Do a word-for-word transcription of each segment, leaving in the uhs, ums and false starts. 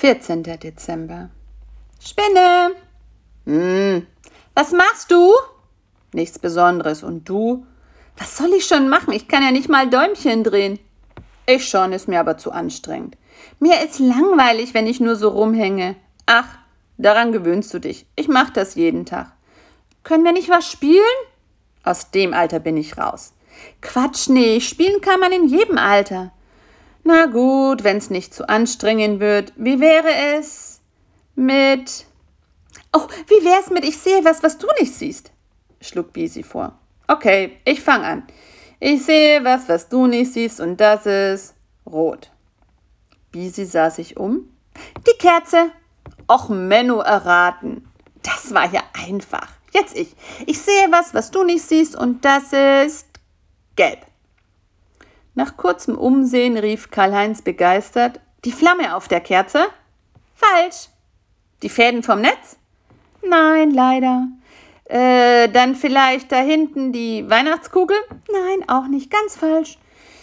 vierzehnter Dezember. Spinne! Hm, was machst du? Nichts Besonderes. Und du? Was soll ich schon machen? Ich kann ja nicht mal Däumchen drehen. Ich schon, ist mir aber zu anstrengend. Mir ist langweilig, wenn ich nur so rumhänge. Ach, daran gewöhnst du dich. Ich mach das jeden Tag. Können wir nicht was spielen? Aus dem Alter bin ich raus. Quatsch, nee, spielen kann man in jedem Alter. Na gut, wenn's nicht zu anstrengend wird. Wie wäre es mit... Oh, wie wär's mit ich sehe was, was du nicht siehst? Schlug Bisi vor. Okay, ich fang an. Ich sehe was, was du nicht siehst und das ist rot. Bisi sah sich um. Die Kerze. Och, Menno, erraten. Das war ja einfach. Jetzt ich. Ich sehe was, was du nicht siehst und das ist gelb. Nach kurzem Umsehen rief Karl-Heinz begeistert, die Flamme auf der Kerze? Falsch. Die Fäden vom Netz? Nein, leider. Äh, dann vielleicht da hinten die Weihnachtskugel? Nein, auch nicht. Ganz falsch.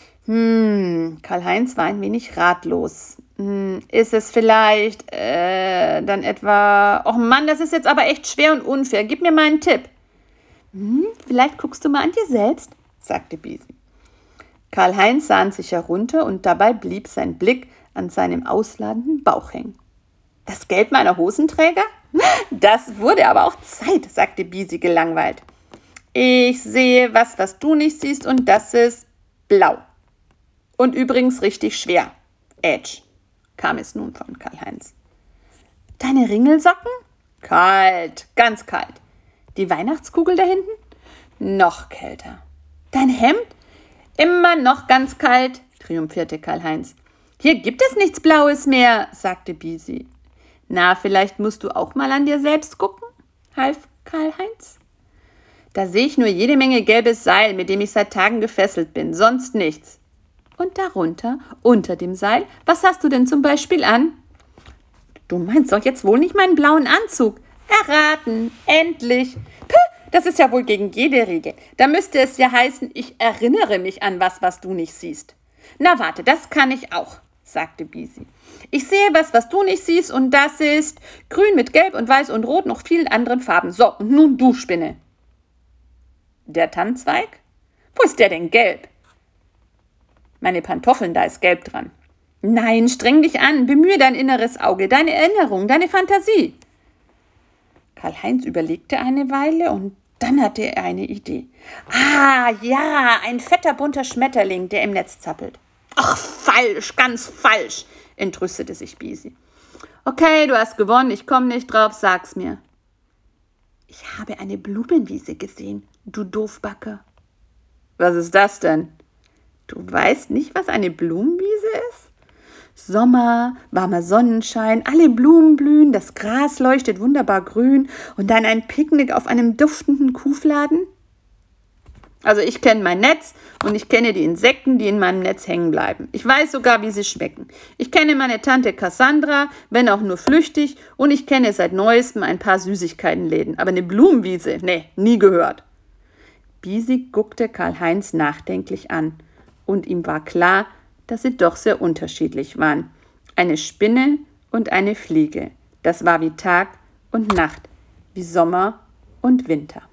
Hm, Karl-Heinz war ein wenig ratlos. Hm, ist es vielleicht äh, dann etwa... Och Mann, das ist jetzt aber echt schwer und unfair. Gib mir mal einen Tipp. Hm, vielleicht guckst du mal an dir selbst, sagte Bisi. Karl-Heinz sah an sich herunter und dabei blieb sein Blick an seinem ausladenden Bauch hängen. Das Gelb meiner Hosenträger? Das wurde aber auch Zeit, sagte Bisi gelangweilt. Ich sehe was, was du nicht siehst und das ist blau. Und übrigens richtig schwer. Ätsch, kam es nun von Karl-Heinz. Deine Ringelsocken? Kalt, ganz kalt. Die Weihnachtskugel da hinten? Noch kälter. Dein Hemd? Immer noch ganz kalt, triumphierte Karl-Heinz. Hier gibt es nichts Blaues mehr, sagte Bisi. Na, vielleicht musst du auch mal an dir selbst gucken, half Karl-Heinz. Da sehe ich nur jede Menge gelbes Seil, mit dem ich seit Tagen gefesselt bin, sonst nichts. Und darunter, unter dem Seil, was hast du denn zum Beispiel an? Du meinst doch jetzt wohl nicht meinen blauen Anzug. Erraten, endlich. Puh, das ist ja wohl gegen jede Regel. Da müsste es ja heißen, ich erinnere mich an was, was du nicht siehst. Na warte, das kann ich auch, sagte Bisi. Ich sehe was, was du nicht siehst und das ist grün mit gelb und weiß und rot, noch vielen anderen Farben. So, und nun du, Spinne. Der Tannenzweig? Wo ist der denn gelb? Meine Pantoffeln, da ist gelb dran. Nein, streng dich an, bemühe dein inneres Auge, deine Erinnerung, deine Fantasie. Karl-Heinz überlegte eine Weile und dann hatte er eine Idee. Ah, ja, ein fetter bunter Schmetterling, der im Netz zappelt. Ach, falsch, ganz falsch, entrüstete sich Bisi. Okay, du hast gewonnen, ich komme nicht drauf, sag's mir. Ich habe eine Blumenwiese gesehen, du Doofbacke. Was ist das denn? Du weißt nicht, was eine Blumenwiese ist? Sommer, warmer Sonnenschein, alle Blumen blühen, das Gras leuchtet wunderbar grün und dann ein Picknick auf einem duftenden Kuhfladen? Also ich kenne mein Netz und ich kenne die Insekten, die in meinem Netz hängen bleiben. Ich weiß sogar, wie sie schmecken. Ich kenne meine Tante Cassandra, wenn auch nur flüchtig, und ich kenne seit Neuestem ein paar Süßigkeitenläden. Aber eine Blumenwiese, nee, nie gehört. Bisi guckte Karl-Heinz nachdenklich an und ihm war klar, dass sie doch sehr unterschiedlich waren. Eine Spinne und eine Fliege. Das war wie Tag und Nacht, wie Sommer und Winter.